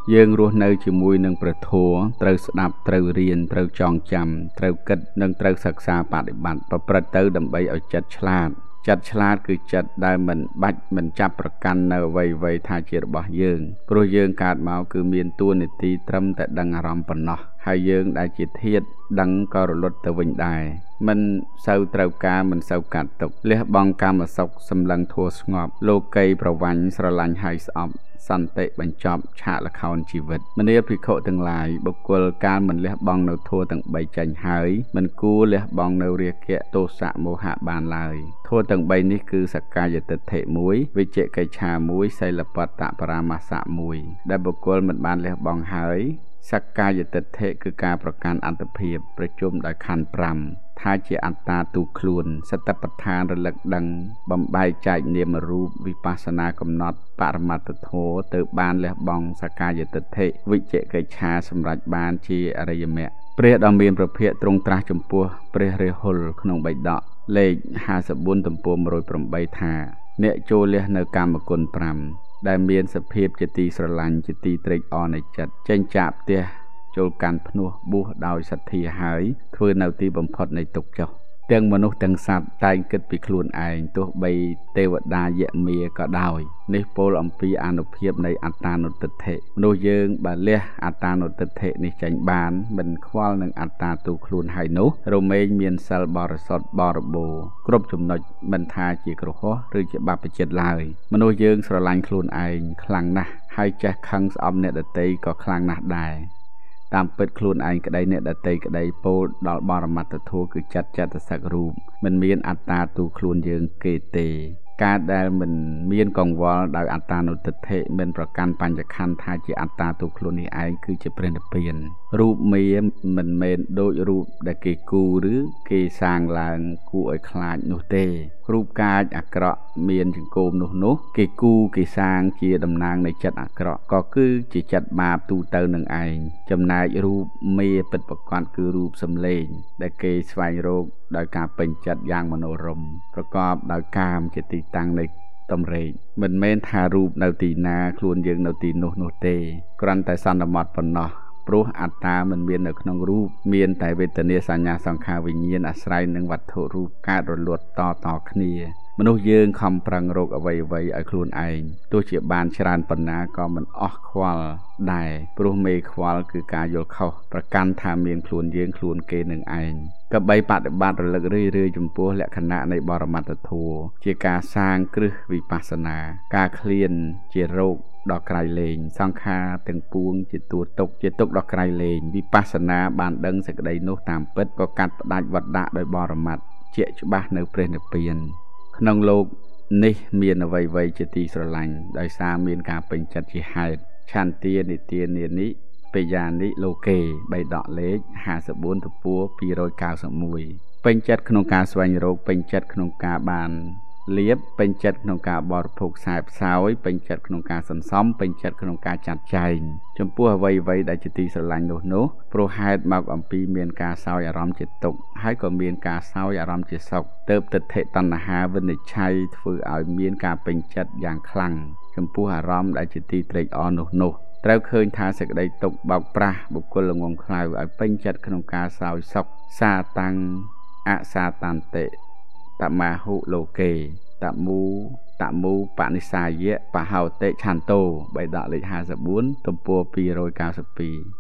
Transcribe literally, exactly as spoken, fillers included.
យើងរស់នៅជាមួយនឹងព្រះធម៌ត្រូវស្ដាប់ត្រូវរៀនត្រូវចងចាំត្រូវគិតនិងត្រូវសិក្សាបដិបត្តិប្រព្រឹត្តទៅដើម្បីឲ្យចិត្តឆ្លាតចិត្តឆ្លាតគឺចិត្តដែលមិនបាច់មិនចាប់ប្រកាន់នៅអ្វីៗថាជារបស់យើងព្រោះយើងកើតមកគឺមានតួនាទីត្រឹមតែដឹងអារម្មណ៍ប៉ុណ្ណោះហើយយើងដែលជាធាតុដឹងក៏រលត់ទៅវិញដែរមិនសូវត្រូវការមិនសូវកាត់ទុកលះបង់កាមសុខសម្លឹងធัวស្ងប់លោកីប្រវាញ់ស្រឡាញ់ហើយស្អប់សន្តិបញ្ចប់ឆាកល្ខោនជីវិតមនាលភិក្ខុទាំងឡាយបុគ្គលកាលមិនលះបង់នៅធัวទាំងបីចេញហើយមិនគួរលះបង់នៅរាគៈទោសៈមោហៈបានឡើយធัวទាំងបីនេះគឺសក្កាយទិដ្ឋិមួយវិជ្ជកិច្ឆាមួយសីលបត្តបរាមាសៈមួយដែលបុគ្គលមិនបានលះបង់ហើយសក្កាយទិដ្ឋិគឺការប្រកាន់អត្តភាពប្រជុំដោយខណ្ឌប្រាំថាជាអត្តាទូខ្លួនសតិប្បដ្ឋានរលឹកដឹងបំបែកចែកនាមរូបវិបស្សនាកំណត់បរមត្តធម៌ទៅបានលះបង់សក្កាយទិដ្ឋិវិជ្ជកិច្ឆាសម្រេចបានជាអរិយមគ្គព្រះដ៏មានព្រះភ័ក្ត្រទ្រង់ត្រាស់ចំពោះព្រះរាហុលក្នុងបិដកលេខห้าสิบสี่ទំព័រmột không támថាអ្នកចូលលះនៅកាមគុណប្រាំដែលមានសភាពជាទីស្រឡាញ់ជាទីត្រេកអរនៃចិត្តចេញចាកផ្ទះចូលកាន់ភ្នោះបួសដោយសទ្ធាហើយធ្វើនៅទីបំផុតនៃទុក្ខចុះទាំងមនុស្សទាំងសត្វតែងគិតពីខ្លួនឯងទោះបីទេវតាយមាក៏ដោយនេះពោលអំពីអានុភាពនៃអត្តានុត្តតិមនុស្សយើងបើលះអត្តានុត្តតិនេះចេញបានមិនខ្វល់នឹងអត្តាទូខ្លួនហើយនោះរមែងមានសិលបរិសុទ្ធបរិបូរណ៍គ្រប់ចំណុចមិនថាជាគ្រហស្ថឬជាបព្វជិតឡើយមនុស្សយើងស្រឡាញ់ខ្លួនឯងខ្លាំងណាស់ហើយចេះខឹងស្អប់អ្នកដទៃក៏ខ្លាំងណាស់ដែរតាមពិតខ្លួនឯងក្តីអ្នកដទៃក្តីពោលដល់បរមត្តធម៌គឺចិត្តចិត្តសឹករូបមិនមានអត្តាទូខ្លួនយើងគេទេការដែលមិនមានកង្វល់ដោយអត្តានុត្តតិមិនប្រកាន់បញ្ញខណ្ឌថាជាអត្តាទូខ្លួននេះឯងគឺជាព្រះនិព្វានរូបមាមិនមែនដូចរូបដែលគេគូរឬគេសាងឡើងគួរឲ្យខ្លាចនោះទេរូបកាចអាក្រក់មានចង្កូមនោះនោះគេគូគេសាងជាតំណាងនៃចិត្តអាក្រក់ក៏គឺជាចិត្តបាបទូទៅនឹងឯងចំណែករូបមាពិតប្រកបគឺរូបសំឡេងដែលគេស្វែងរកដោយការពេញចិត្តយ៉ាងមនោរម្យប្រកបដោយកាមជាទីតាំងនៃតំរេកមិនមែនថារូបនៅទីណាខ្លួនយើងនៅទីនោះនោះទេគ្រាន់តែសន្មត់ប៉ុណ្ណោះព្រោះអត្តាមិនមាននៅក្នុងរូបមានតែវេទនាសញ្ញាសង្ខារវិញ្ញាណអាស្រ័យនឹងវត្ថុរូបកើតរលត់តតគ្នាមនុស្សយើងខំប្រឹងរកអ្វីអ្វីឲ្យខ្លួនឯងទោះជាបានច្រើនប៉ុណ្ណាក៏មិនអស់ខ្វល់ដែរព្រោះមេខ្វល់គឺការយល់ខុសប្រកាន់ថាមានខ្លួនយើងខ្លួនគេនឹងឯងកបីបដិបត្តិរលឹករឿយរឿយចំពោះលក្ខណៈនៃបរមត្តធម៌ជាការសាងគ្រឹះវិបស្សនាការឃ្លានជារោគដល់ក្រៃលែងសង្ខារទាំងពួងជាតួទុកជាទុកដល់ក្រៃលែងវិបស្សនាបានដឹងសេចក្តីនោះតាមពិតក៏កាត់ផ្ដាច់វត្តដាក់ដោយបរមត្តជាច្បាស់នៅព្រះនិព្វានក្នុងលោកនេះមានអ្វីៗជាទីស្រឡាញ់ដោយសារមានការពេញចិត្តជាហេតុឆន្ទានិទានានិបយានិលោកេបៃដកលេខห้าสิบสี่ទំព័រពីរเก้าสิบเอ็ดពេញចិត្តក្នុងការស្វែងរកពេញចិត្តក្នុងការបានលៀបពេញចិត្តក្នុងការបរិភោគខ្សែផ្សោយពេញចិត្តក្នុងការសន្សំពេញចិត្តក្នុងការចាត់ចែងចំពោះអ្វីអ្វីដែលជាទីស្រឡាញ់នោះនោះព្រោះហេតុមកអំពីមានការសោយអារម្មណ៍ជាទុក្ខហើយក៏មានការសោយអារម្មណ៍ជាសុខទើបទិដ្ឋិតណ្ហាវិនិច្ឆ័យធ្វើឲ្យមានការពេញចិត្តយ៉ាងខ្លាំងចំពោះអារម្មណ៍ដែលជាទីត្រេកអរនោះនោះត្រូវឃើញថាសេចក្តីទុក្ខបោកប្រាស់បុគ្គលល្ងងខ្លៅឲ្យពេញចិត្តក្នុងការសោយសុខសាតាំងអសាតន្តិតមាហុលោកេតមូតមូបនិសាយៈបហោតិឆន្ទោបៃដកលេខห้าสิบสี่ទំព័រពីរเก้าสิบสอง